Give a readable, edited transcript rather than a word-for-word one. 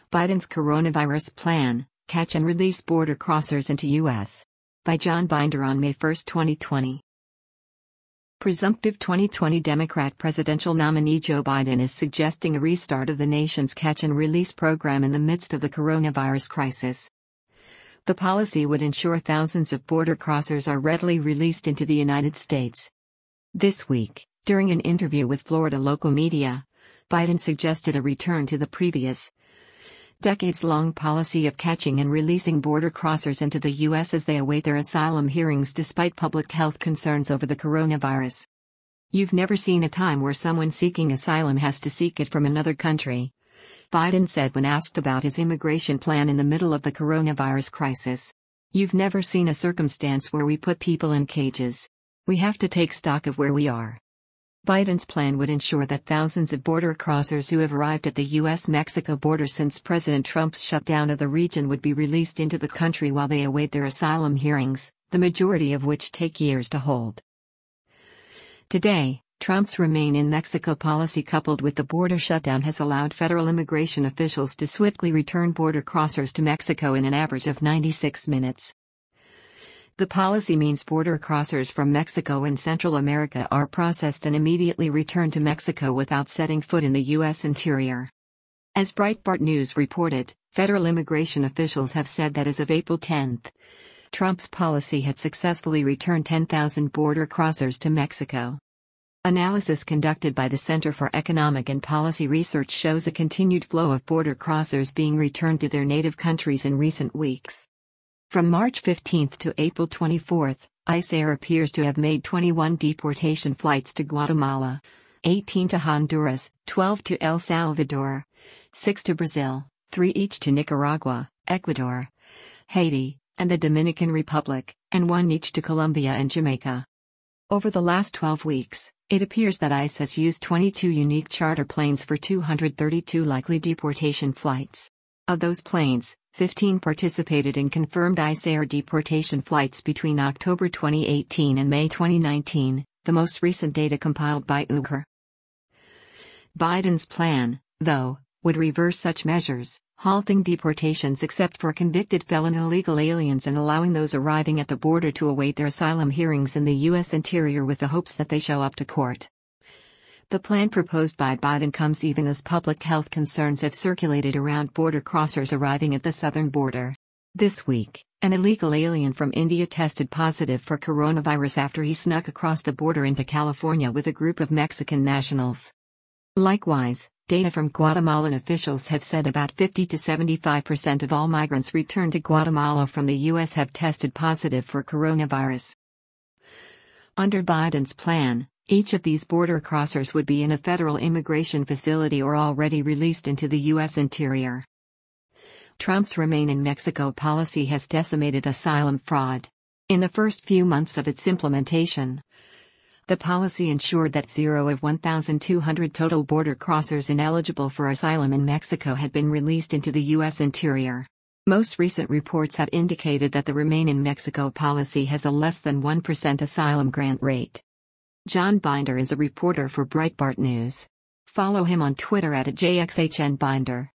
Biden's Coronavirus Plan, Catch and Release Border Crossers into U.S. By John Binder on May 1, 2020. Presumptive 2020 Democrat presidential nominee Joe Biden is suggesting a restart of the nation's catch and release program in the midst of the coronavirus crisis. The policy would ensure thousands of border crossers are readily released into the United States. This week, during an interview with Florida local media, Biden suggested a return to the previous decades-long policy of catching and releasing border crossers into the U.S. as they await their asylum hearings despite public health concerns over the coronavirus. "You've never seen a time where someone seeking asylum has to seek it from another country," Biden said when asked about his immigration plan in the middle of the coronavirus crisis. "You've never seen a circumstance where we put people in cages. We have to take stock of where we are." Biden's plan would ensure that thousands of border crossers who have arrived at the U.S.-Mexico border since President Trump's shutdown of the region would be released into the country while they await their asylum hearings, the majority of which take years to hold. Today, Trump's Remain in Mexico policy coupled with the border shutdown has allowed federal immigration officials to swiftly return border crossers to Mexico in an average of 96 minutes. The policy means border crossers from Mexico and Central America are processed and immediately returned to Mexico without setting foot in the U.S. interior. As Breitbart News reported, federal immigration officials have said that as of April 10, Trump's policy had successfully returned 10,000 border crossers to Mexico. Analysis conducted by the Center for Economic and Policy Research shows a continued flow of border crossers being returned to their native countries in recent weeks. From March 15 to April 24, ICE Air appears to have made 21 deportation flights to Guatemala, 18 to Honduras, 12 to El Salvador, 6 to Brazil, 3 each to Nicaragua, Ecuador, Haiti, and the Dominican Republic, and 1 each to Colombia and Jamaica. Over the last 12 weeks, it appears that ICE has used 22 unique charter planes for 232 likely deportation flights. Of those planes, 15 participated in confirmed ICE Air deportation flights between October 2018 and May 2019, the most recent data compiled by Uber. Biden's plan, though, would reverse such measures, halting deportations except for convicted felon illegal aliens and allowing those arriving at the border to await their asylum hearings in the U.S. interior with the hopes that they show up to court. The plan proposed by Biden comes even as public health concerns have circulated around border crossers arriving at the southern border. This week, an illegal alien from India tested positive for coronavirus after he snuck across the border into California with a group of Mexican nationals. Likewise, data from Guatemalan officials have said about 50 to 75% of all migrants returned to Guatemala from the U.S. have tested positive for coronavirus. Under Biden's plan, each of these border crossers would be in a federal immigration facility or already released into the U.S. interior. Trump's Remain in Mexico policy has decimated asylum fraud. In the first few months of its implementation, the policy ensured that 0 of 1,200 total border crossers ineligible for asylum in Mexico had been released into the U.S. interior. Most recent reports have indicated that the Remain in Mexico policy has a less than 1% asylum grant rate. John Binder is a reporter for Breitbart News. Follow him on Twitter @JXHNBinder.